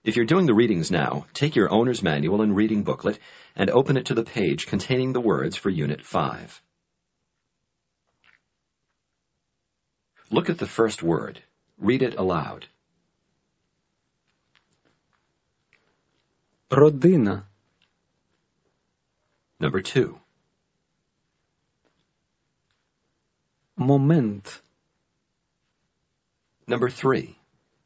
If you're doing the readings now, take your owner's manual and reading booklet and open it to the page containing the words for Unit 5. Look at the first word. Read it aloud. Родина. Number 2. Момент. Number 3.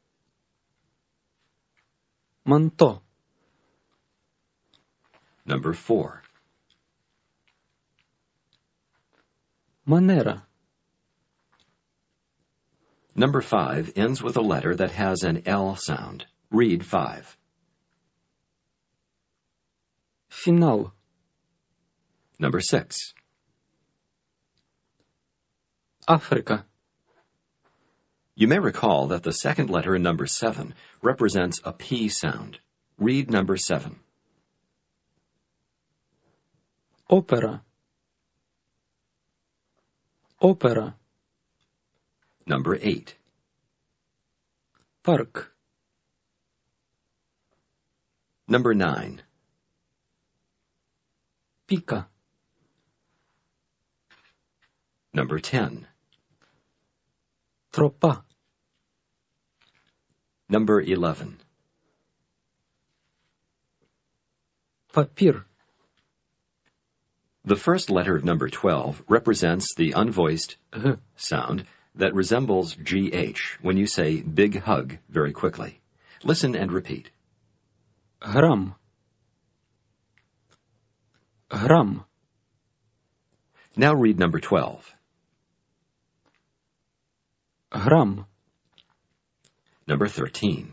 Манто. Number 4. Манера. Number 5 ends with a letter that has an L sound. Read 5. Финал. Number 6. Африка. You may recall that the second letter in number 7 represents a P sound. Read number 7. Опера. Опера. Number 8. Парк. Number 9. Пика. Number 10. Тропа. Number 11. Папир. The first letter of number 12 represents the unvoiced H sound that resembles GH when you say big hug very quickly. Listen and repeat. Грам. Грам. Now read number 12. Грам. Number 13.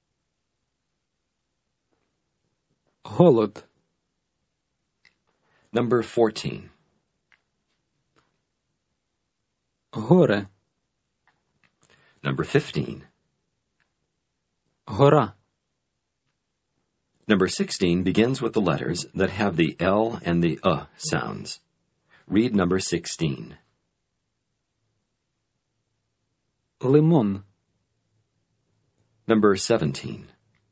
Голод. Number 14. Горе. Number 15. Гора. Number 16 begins with the letters that have the L and the sounds. Read number 16. Лимон. Number 17.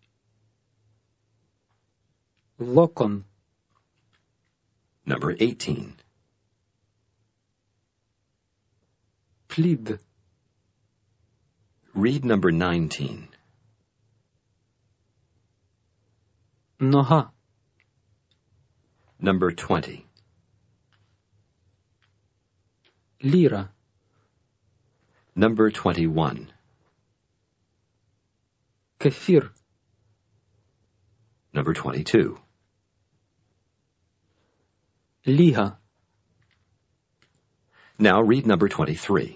Локон. Number 18. Плід. Read number 19. Нога. Number 20. Ліра. Number 21. Кефір. Number 22. Ліга. Now read number 23.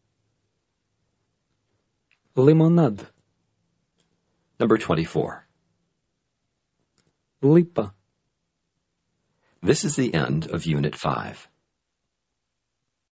Лимонад. Number 24. Липа. This is the end of Unit 5.